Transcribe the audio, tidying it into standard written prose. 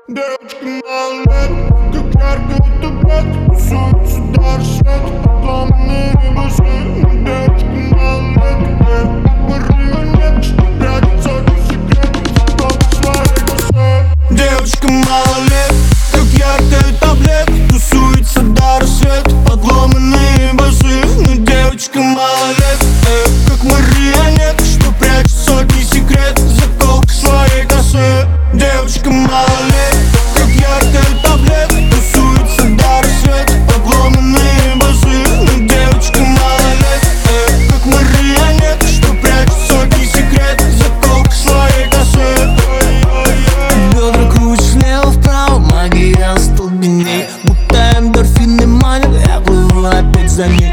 Девочка малолетка, как яркая таблетка, тусуется до рассвета, отломанные басы. Девочка малолетка, как марионетка, что прячет сотни секретов в толпе своей косы. Девочка малолетка, как яркая таблетка, тусуется до рассвета, подломанные басы. Девочка малолетка, как марионетка, что прячет сотни секретов в заколках своей косы. Девочка малолетка, как яркая таблетка, тусуется до рассвета, подломанные басы. Девочка малолетка, как марионетка, что прячет сотни секретов в заколках своей косы. Бедра крутишь влево-вправо, магия остолбеней, будто эндорфины манят, я плыву опять за ней.